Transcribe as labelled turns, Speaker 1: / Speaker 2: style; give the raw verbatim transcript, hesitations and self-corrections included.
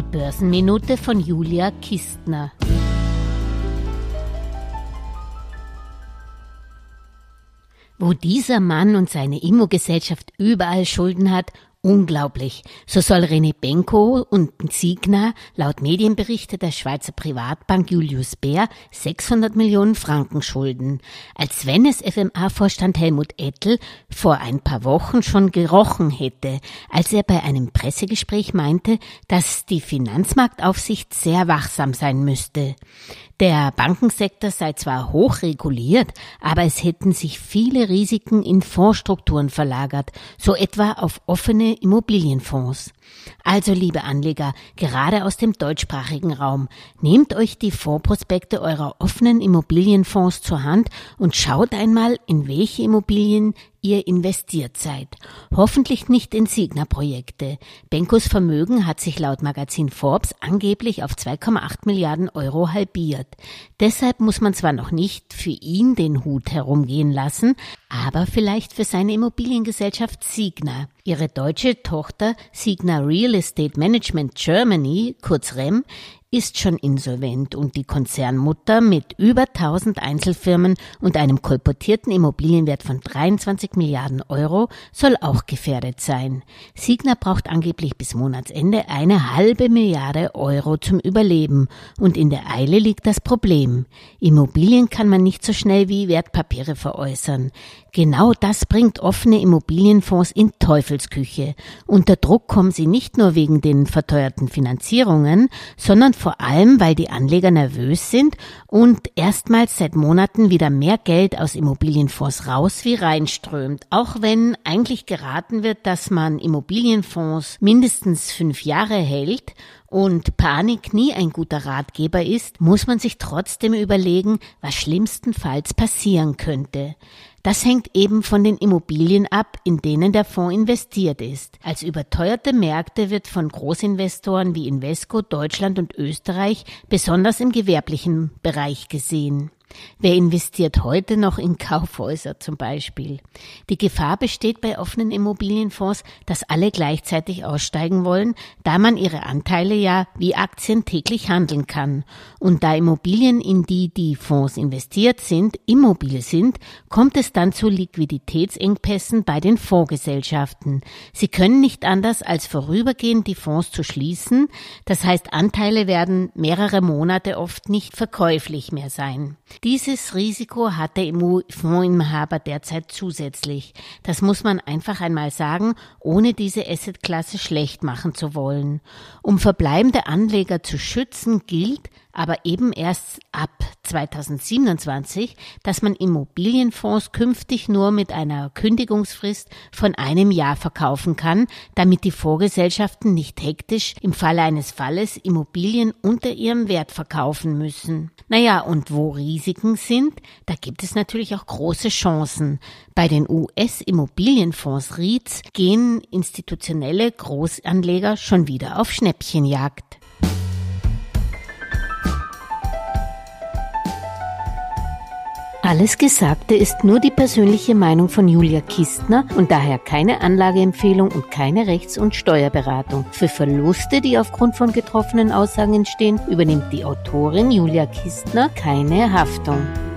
Speaker 1: Die Börsenminute von Julia Kistner. Wo dieser Mann und seine Immogesellschaft überall Schulden hat, unglaublich. So soll René Benko und Signa laut Medienberichte der Schweizer Privatbank Julius Baer sechshundert Millionen Franken schulden. Als wenn es F M A-Vorstand Helmut Ettel vor ein paar Wochen schon gerochen hätte, als er bei einem Pressegespräch meinte, dass die Finanzmarktaufsicht sehr wachsam sein müsste. Der Bankensektor sei zwar hochreguliert, aber es hätten sich viele Risiken in Fondsstrukturen verlagert, so etwa auf offene Immobilienfonds. Also, liebe Anleger, gerade aus dem deutschsprachigen Raum, nehmt euch die Fondsprospekte eurer offenen Immobilienfonds zur Hand und schaut einmal, in welche Immobilien ihr investiert seid. Hoffentlich nicht in Signa-Projekte. Benkos Vermögen hat sich laut Magazin Forbes angeblich auf zwei Komma acht Milliarden Euro halbiert. Deshalb muss man zwar noch nicht für ihn den Hut herumgehen lassen, aber vielleicht für seine Immobiliengesellschaft Signa. Ihre deutsche Tochter Signa Real Estate Management Germany, kurz R E M, ist schon insolvent und die Konzernmutter mit über tausend Einzelfirmen und einem kolportierten Immobilienwert von dreiundzwanzig Milliarden Euro soll auch gefährdet sein. Signa braucht angeblich bis Monatsende eine halbe Milliarde Euro zum Überleben und in der Eile liegt das Problem. Immobilien kann man nicht so schnell wie Wertpapiere veräußern. Genau das bringt offene Immobilienfonds in Teufelsküche. Unter Druck kommen sie nicht nur wegen den verteuerten Finanzierungen, sondern vor allem, weil die Anleger nervös sind und erstmals seit Monaten wieder mehr Geld aus Immobilienfonds raus wie reinströmt. Auch wenn eigentlich geraten wird, dass man Immobilienfonds mindestens fünf Jahre hält und Panik nie ein guter Ratgeber ist, muss man sich trotzdem überlegen, was schlimmstenfalls passieren könnte. Das hängt eben von den Immobilien ab, in denen der Fonds investiert ist. Als überteuerte Märkte wird von Großinvestoren wie Invesco, Deutschland und Österreich besonders im gewerblichen Bereich gesehen. Wer investiert heute noch in Kaufhäuser zum Beispiel? Die Gefahr besteht bei offenen Immobilienfonds, dass alle gleichzeitig aussteigen wollen, da man ihre Anteile ja wie Aktien täglich handeln kann. Und da Immobilien, in die die Fonds investiert sind, immobil sind, kommt es dann zu Liquiditätsengpässen bei den Fondsgesellschaften. Sie können nicht anders, als vorübergehend die Fonds zu schließen. Das heißt, Anteile werden mehrere Monate oft nicht verkäuflich mehr sein. Dieses Risiko hat der Fondsinhaber derzeit zusätzlich. Das muss man einfach einmal sagen, ohne diese Assetklasse schlecht machen zu wollen. Um verbleibende Anleger zu schützen, gilt aber eben erst ab zweitausendsiebenundzwanzig, dass man Immobilienfonds künftig nur mit einer Kündigungsfrist von einem Jahr verkaufen kann, damit die Fondsgesellschaften nicht hektisch im Falle eines Falles Immobilien unter ihrem Wert verkaufen müssen. Naja, und wo Risiken sind, da gibt es natürlich auch große Chancen. Bei den U S-Immobilienfonds REITs gehen institutionelle Großanleger schon wieder auf Schnäppchenjagd. Alles Gesagte ist nur die persönliche Meinung von Julia Kistner und daher keine Anlageempfehlung und keine Rechts- und Steuerberatung. Für Verluste, die aufgrund von getroffenen Aussagen entstehen, übernimmt die Autorin Julia Kistner keine Haftung.